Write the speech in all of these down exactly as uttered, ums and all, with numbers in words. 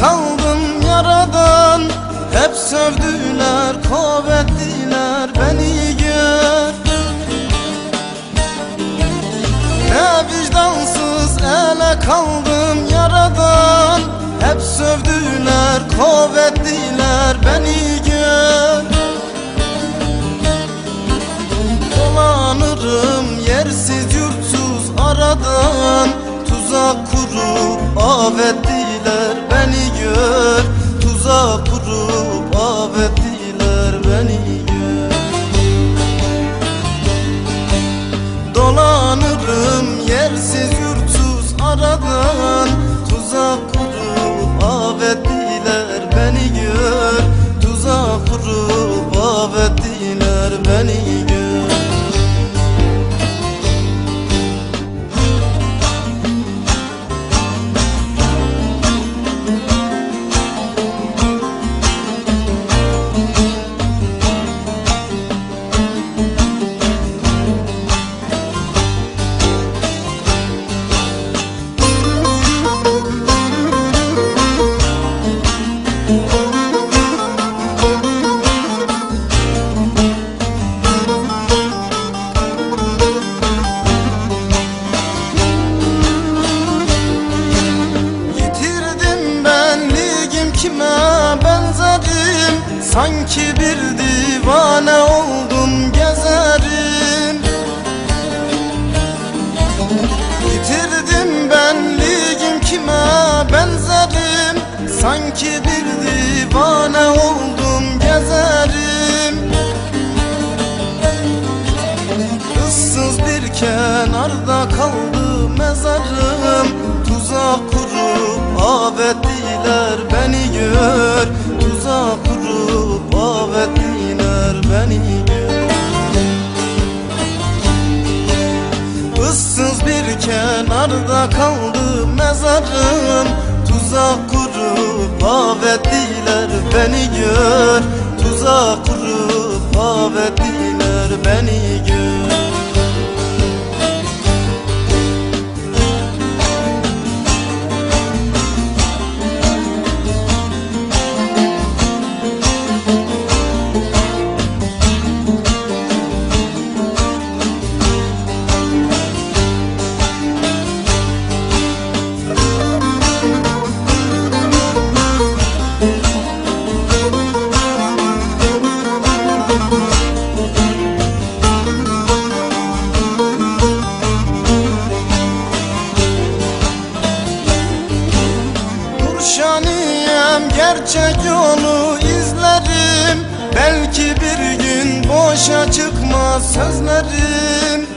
kaldım yaradan. Hep sövdüler, kuvvetliler, beni gör. Ne vicdansız ele kaldım yaradan. Hep sövdüler, kuvvetliler, beni gör. Dolanırım yersiz yurtsuz aradan. Tuzak kurup avettiler, beni gör. Tuzak kurup avettiler, beni gör. Dolanırım yersiz yurtsuz aradan. Tuzak kurup avettiler, beni gör. Tuzak kurup avettiler, beni gör. Kime benzerim? Sanki bir divane oldum, gezerim. Yitirdim benliğim, kime benzerim? Sanki bir divane oldum, gezerim. Issız bir kenarda kaldı mezarım. Tuzak kurup avettiler, beni gör. Tuzak kurup avettiler, beni gör. Issız bir kenarda kaldı mezarım. Tuzak kurup avettiler, beni gör. Tuzak kurup avettiler, beni gör. Nurşaniyem, gerçek yolu izlerim. Belki bir gün boşa çıkmaz sözlerim.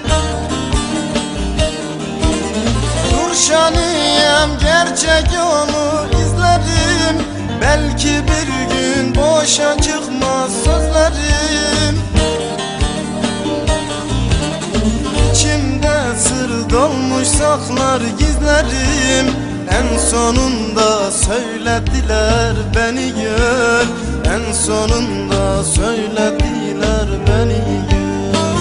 Nurşaniyem, gerçek yolu izlerim. Belki bir gün boşa çıkmaz sözlerim. İçimde sır dolmuş, saklar gizlerim. En sonunda söylediler, beni gör. En sonunda söylediler, beni gör.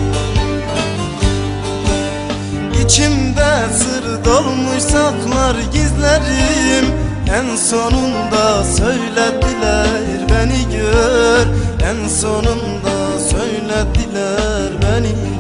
İçimde sır dolmuş, saklar gizlerim. En sonunda söylediler, beni gör. En sonunda söylediler, beni gör.